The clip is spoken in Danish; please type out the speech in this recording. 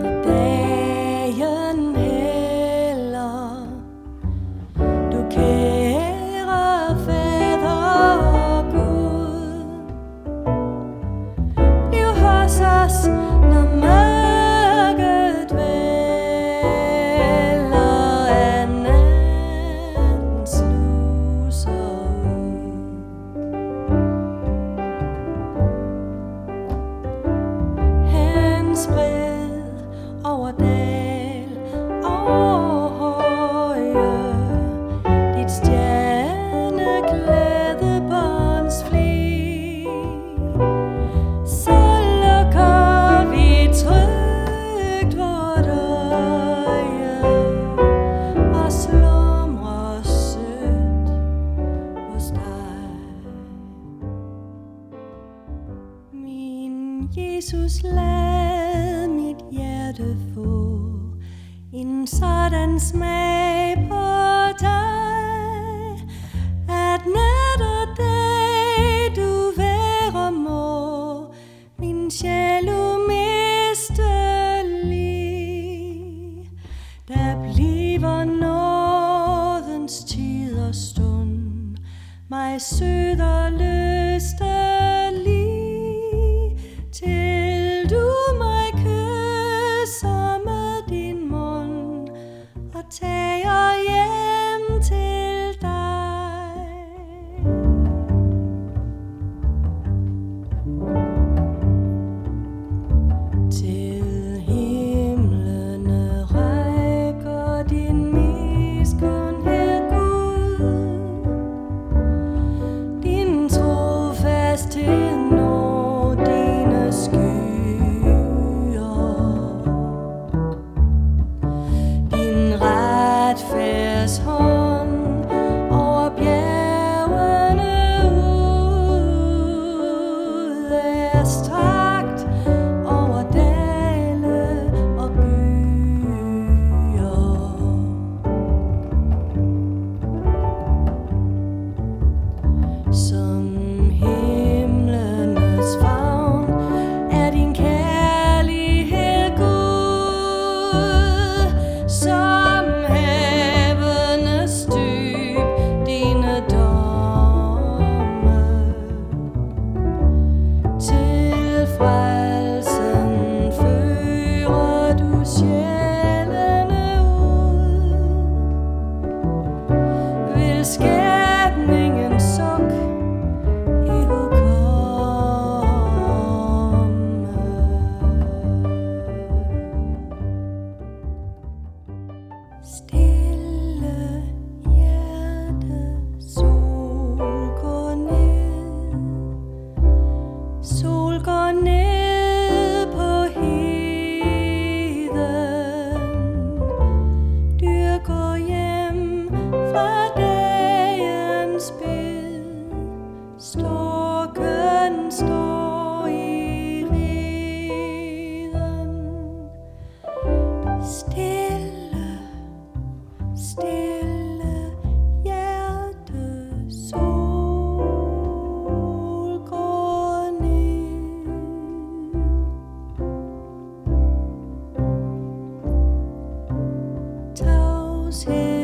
Dagen hælder, du kære fader Gud, bliv hos os, når mørket vælder af natten sluser ud. Hans bred over dal og høje, dit stjerneklædte båndsflig, så lukker vi trygt vort øje og slumrer sødt hos dig. Min Jesus, lad mit hjerte få en sådan smag på dig, at nat og dag du være må, min sjæl umistelig. Der bliver nådens tid og stund mig sød og lystelig, til du mig kysser med din mund og tager hjem til dig. Til himlene rækker din miskundhed, Gud, din trofasthed når dine skyer, din retfærdshånd over bjergene ud er strakt over dale og byer. Som himlenes favn er din kærlighed, Gud, som havenes dyb dine domme. Til frelsen fører du sjælene ud, vil skabningen suk stille hjerte, sol går ned på heden, dyr går hjem fra dagens bed, storken står i reden. Stille hjerte, sol går ned. Tavshed